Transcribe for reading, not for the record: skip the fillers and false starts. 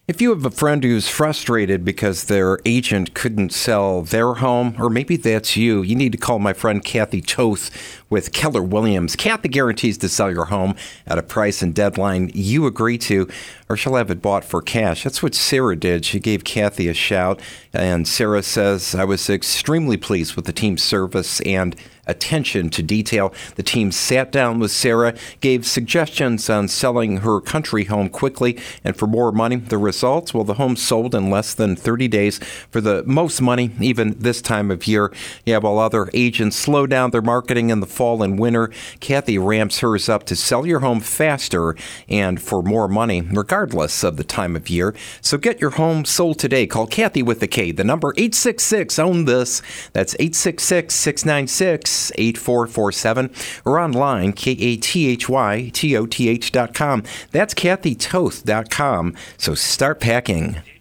If you have a friend who's frustrated because their agent couldn't sell their home, or maybe that's you, you need to call my friend Kathy Toth with Keller Williams. Kathy guarantees to sell your home at a price and deadline you agree to, or she'll have it bought for cash. That's what Sarah did. She gave Kathy a shout, and Sarah says, I was extremely pleased with the team's service and attention to detail. The team sat down with Sarah, gave suggestions on selling her country home quickly and for more money. The results? Well, the home sold in less than 30 days for the most money, even this time of year. Yeah, while other agents slow down their marketing in the fall and winter, Kathy ramps hers up to sell your home faster and for more money, regardless of the time of year. So get your home sold today. Call Kathy with a K. The number 866-OWN-THIS. That's 866-696-8447 or online, KATHYTOTH.com. That's KathyToth.com. So start packing.